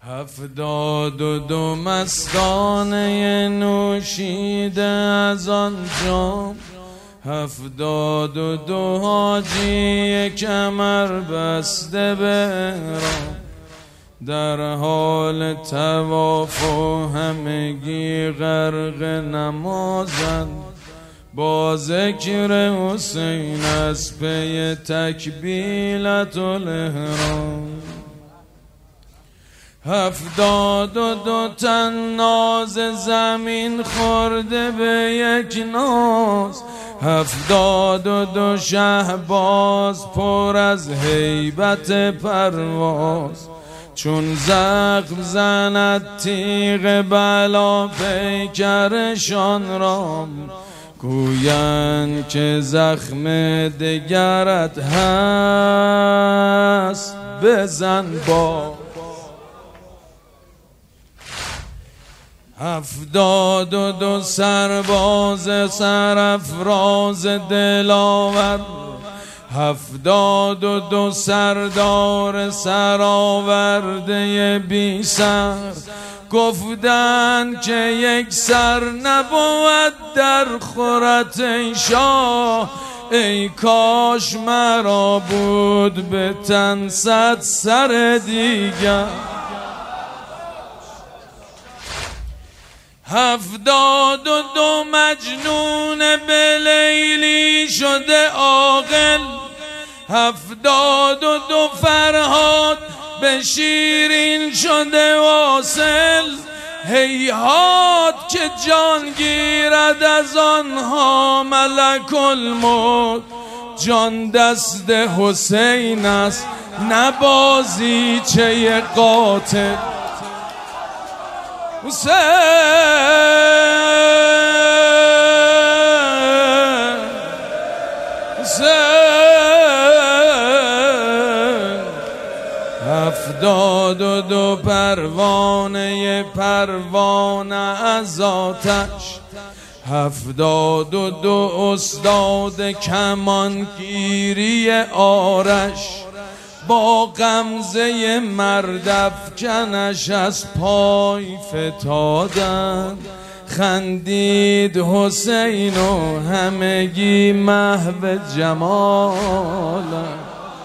72 مستانه نوشیده از آن جام، 72 حاجی کمر بسته به احرام، در حال طواف و همگی غرق نمازند، با ذکر حسین از پی تکبیلت الاحرام. 72 تن ناز زمین خورده به یک ناز، 72 شهباز پر از هیبت پرواز، چون زخم زند تیغ بلا پیکرشان را، گویند که زخم دگرت هست بزن با. 72 سرباز سرافراز دلاور، 72 سردار سرآورده بی سر، گفتند که یک سر نبود در خورت ای شاه، ای کاش مرا بود به تن 100 سر دیگر. 72 مجنون به لیلی شده عاقل، 72 فرهاد به شیرین شده واصل، هیهات که جان گیرد از آنها ملک الموت، جان دست حسین است نه بازیچه قاتل. حسین حسین 72 پروانه از آتش، 72 استاد کمانگیری آرش، با غمزه مردافکنش از پای فتادند، خندید حسین و همگی محو جمالند،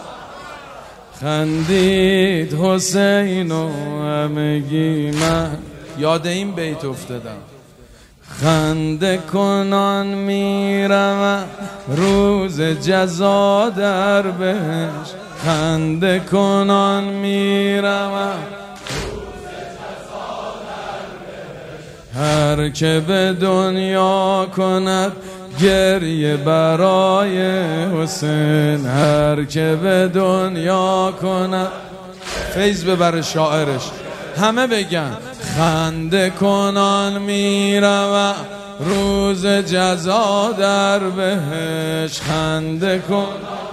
خندید حسین و همگی محو. یاد این بیت افتادم. خنده کنان میروم روز جزا در بهشت، خنده کنان میروم روز جزا در بهشت، هر که به دنیا کند گریه برای حسین، هر که به دنیا کند. فیض ببر شاعرش، همه بگن خنده کنان میروم روز جزا در بهشت، خنده کنان